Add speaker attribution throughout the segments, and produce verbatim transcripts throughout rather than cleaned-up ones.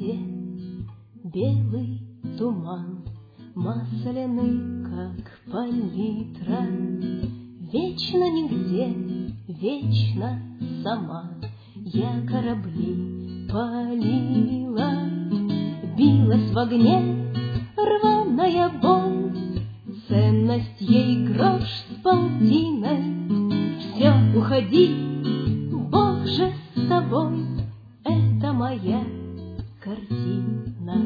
Speaker 1: воде белый туман, масляный, как палитра. Вечно нигде, вечно сама я корабли палила. Билась в огне рваная боль, ценность ей грош с полтиной. Все, уходи, Бог же с тобой, это моя картина.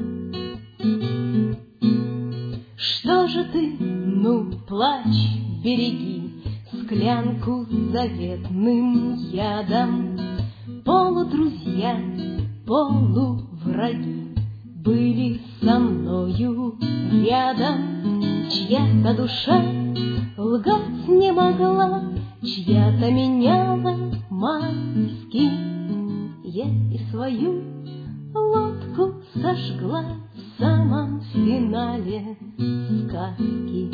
Speaker 1: Что же ты, ну, плачь, береги склянку с заветным ядом. Полудрузья, полувраги были со мною рядом. Чья-то душа лгать не могла, чья-то меняла маски. Я и свою лодку сожгла в самом финале сказки.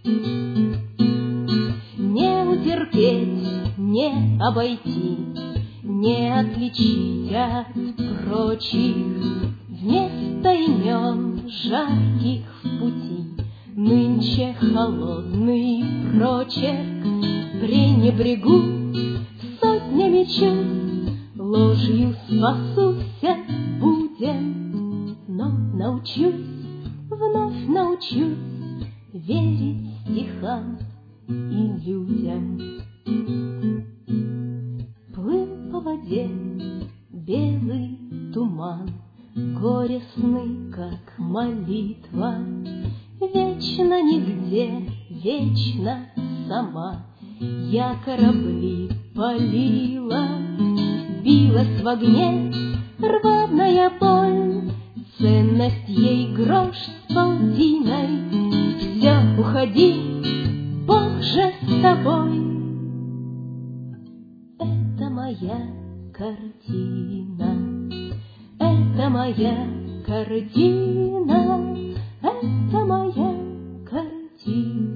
Speaker 1: Не утерпеть, не обойти, не отличить от прочих. Вместо имен жарких в пути нынче холодный прочерк. Пренебрегу сотнями чувств, ложью спасуся будем, но научусь, вновь научусь верить стихам и людям. Плыл по воде белый туман, горестный, как молитва. Вечно нигде, вечно сама я корабли палила. Билась в огне рваная боль, ценность ей грош с полтиной. Все, уходи, Бог же с тобой, это моя картина. Это моя картина, это моя картина.